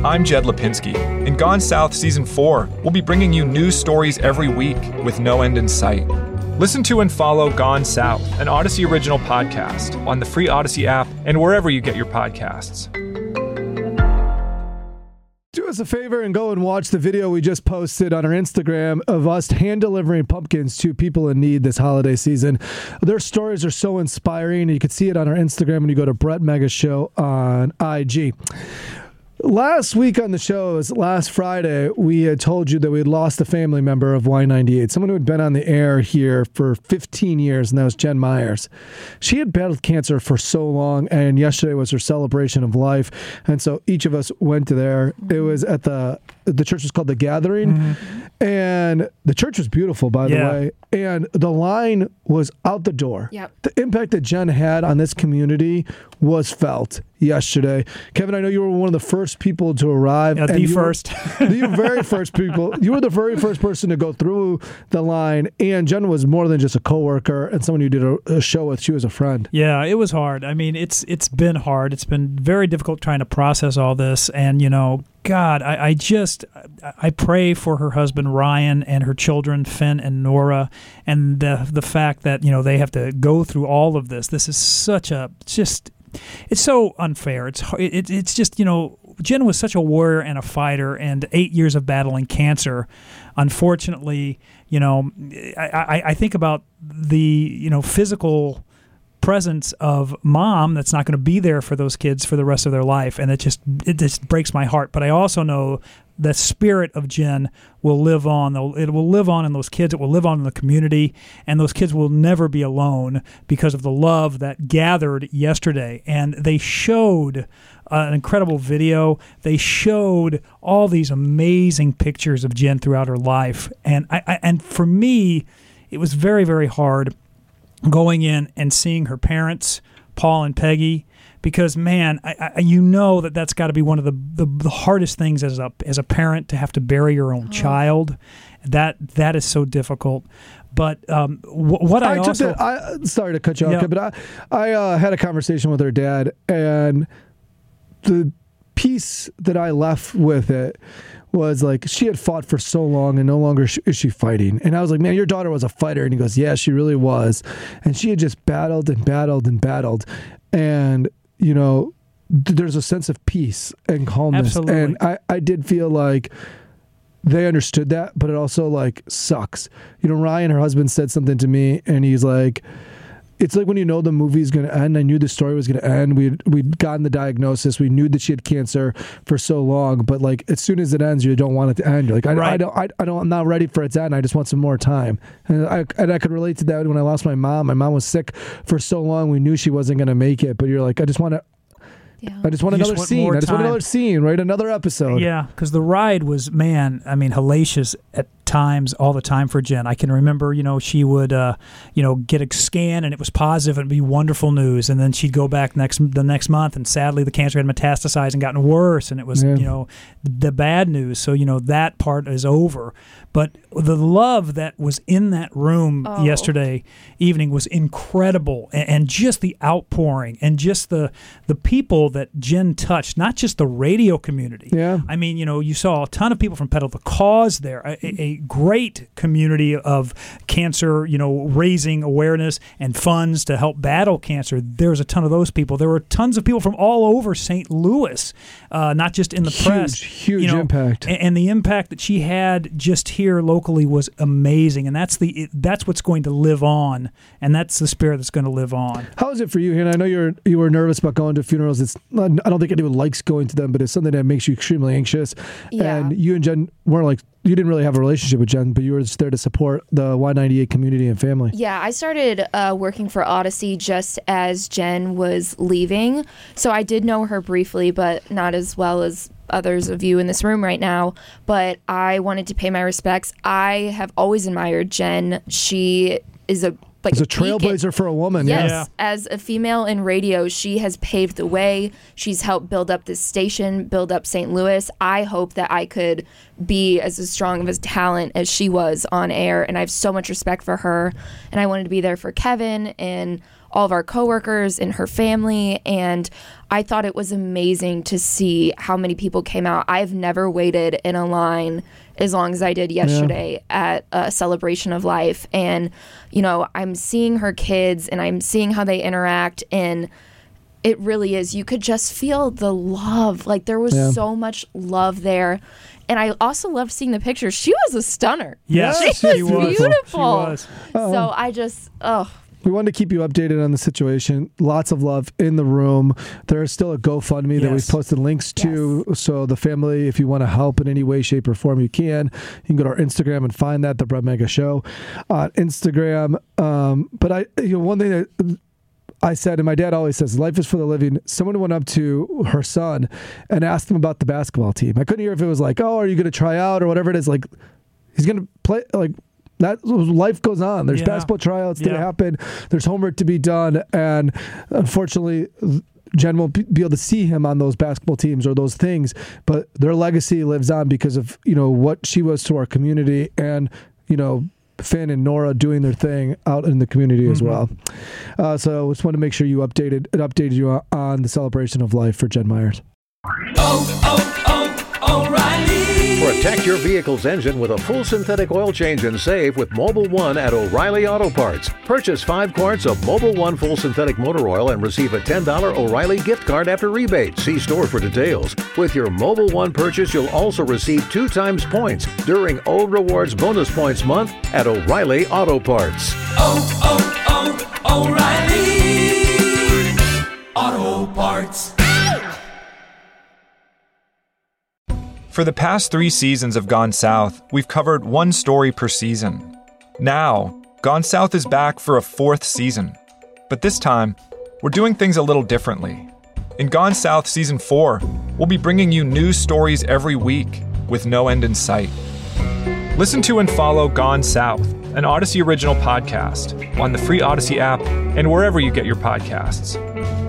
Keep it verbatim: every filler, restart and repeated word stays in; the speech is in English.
I'm Jed Lipinski. In Gone South Season four, we'll be bringing you news stories every week with no end in sight. Listen to and follow Gone South, an Odyssey original podcast, on the free Odyssey app and wherever you get your podcasts. Do us a favor and go and watch the video we just posted on our Instagram of us hand-delivering pumpkins to people in need this holiday season. Their stories are so inspiring. You can see it on our Instagram when you go to Brett Mega Show on I G. Last week on the show, it was last Friday, we had told you that we had lost a family member of Y ninety-eight, someone who had been on the air here for fifteen years, and that was Jen Myers. She had battled cancer for so long, and yesterday was her celebration of life, and so each of us went to there. It was at the, the church was called The Gathering, mm-hmm. and the church was beautiful, by yeah. the way, and the line was out the door. Yep. The impact that Jen had on this community was felt yesterday. Kevin, I know you were one of the first people to arrive. Yeah, the first. Were, the very first people. You were the very first person to go through the line, and Jen was more than just a coworker and someone you did a, a show with. She was a friend. Yeah, it was hard. I mean, it's it's been hard. It's been very difficult trying to process all this, and, you know, God, I, I just, I pray for her husband, Ryan, and her children, Finn and Nora, and the the fact that, you know, they have to go through all of this. This is such a, just, it's so unfair. It's it, It's just, you know, Jen was such a warrior and a fighter, and eight years of battling cancer. Unfortunately, you know, I, I, I think about the, you know, physical presence of mom that's not going to be there for those kids for the rest of their life, and it just it just breaks my heart. But I also know the spirit of Jen will live on. It will live on in those kids. It will live on in the community, and those kids will never be alone because of the love that gathered yesterday. And they showed uh, an incredible video. They showed all these amazing pictures of Jen throughout her life, and I, I and for me, it was very, very hard going in and seeing her parents, Paul and Peggy, because, man, I, I, you know that that's got to be one of the, the, the hardest things as a as a parent, to have to bury your own oh. child. That that is so difficult. But um, w- what I, I also... The, I, sorry to cut you off, yeah. but I, I uh, had a conversation with her dad, and the piece that I left with it was like, she had fought for so long and no longer sh- is she fighting. And I was like, man, your daughter was a fighter. And he goes, yeah, she really was. And she had just battled and battled and battled. And, you know, th- there's a sense of peace and calmness. Absolutely. And I, I did feel like they understood that, but it also like sucks. You know, Ryan, her husband, said something to me, and he's like, it's like when you know the movie's going to end. I knew the story was going to end. We'd, we'd gotten the diagnosis. We knew that she had cancer for so long. But like, as soon as it ends, you don't want it to end. You're like, I, right. I don't, I, I don't, I'm not ready for it to end. I just want some more time. And I, and I could relate to that when I lost my mom. My mom was sick for so long. We knew she wasn't going to make it. But you're like, I just want to, yeah. I just want you another just scene. Want I just time. want another scene, right? Another episode. Yeah, because the ride was, man, I mean, hellacious at times, all the time for Jen. I can remember, you know, she would, uh, you know, get a scan and it was positive and it'd be wonderful news. And then she'd go back next the next month, and sadly the cancer had metastasized and gotten worse. And it was, yeah. you know, the bad news. So, you know, that part is over. But the love that was in that room oh. yesterday evening was incredible. And, and just the outpouring and just the the people that Jen touched, not just the radio community. Yeah. I mean, you know, you saw a ton of people from Pedal the Cause there, a, a great community of cancer, you know, raising awareness and funds to help battle cancer. There was a ton of those people. There were tons of people from all over Saint Louis, uh, not just in the huge, press. Huge you know, impact. And, and the impact that she had just here locally was amazing. And that's the that's what's going to live on. And that's the spirit that's going to live on. How is it for you, Hannah? I know you're you were nervous about going to funerals. It's not, I don't think anyone likes going to them, but it's something that makes you extremely anxious. Yeah. And you and Jen weren't like, you didn't really have a relationship with Jen, but you were just there to support the Y ninety-eight community and family. Yeah, I started uh, working for Odyssey just as Jen was leaving. So I did know her briefly, but not as well as others of you in this room right now. But I wanted to pay my respects. I have always admired Jen. She is a Like As a trailblazer for a woman. Yes, yeah. As a female in radio, she has paved the way. She's helped build up this station, build up Saint Louis. I hope that I could be as strong of a talent as she was on air, and I have so much respect for her. And I wanted to be there for Kevin and all of our coworkers and her family. And I thought it was amazing to see how many people came out. I've never waited in a line as long as I did yesterday yeah. at a celebration of life. And, you know, I'm seeing her kids and I'm seeing how they interact, and it really is. You could just feel the love. Like, there was yeah. so much love there. And I also loved seeing the pictures. She was a stunner. Yes, she, she was, was beautiful. She was. So I just, oh. We wanted to keep you updated on the situation. Lots of love in the room. There is still a GoFundMe yes. that we've posted links to. Yes. So the family, if you want to help in any way, shape, or form, you can. You can go to our Instagram and find that, The Brett Mega Show on Instagram. Um, but I, you know, one thing that I said, and my dad always says, life is for the living. Someone went up to her son and asked him about the basketball team. I couldn't hear if it was like, oh, are you going to try out or whatever it is. Like, he's going to play, like, that life goes on. There's yeah. basketball tryouts yeah. that happen. There's homework to be done. And unfortunately, Jen won't be able to see him on those basketball teams or those things, but their legacy lives on because of, you know, what she was to our community, and, you know, Finn and Nora doing their thing out in the community mm-hmm. as well. Uh, so just want to make sure you updated it updated you on the celebration of life for Jen Myers. Oh, oh, oh, O'Reilly. Protect your vehicle's engine with a full synthetic oil change and save with Mobil one at O'Reilly Auto Parts. Purchase five quarts of Mobil one full synthetic motor oil and receive a ten dollars O'Reilly gift card after rebate. See store for details. With your Mobil one purchase, you'll also receive two times points during O Rewards Bonus Points Month at O'Reilly Auto Parts. Oh, oh, oh, O'Reilly Auto Parts. For the past three seasons of Gone South, we've covered one story per season. Now, Gone South is back for a fourth season. But this time, we're doing things a little differently. In Gone South Season four, we'll be bringing you news stories every week with no end in sight. Listen to and follow Gone South, an Odyssey original podcast, on the free Odyssey app and wherever you get your podcasts.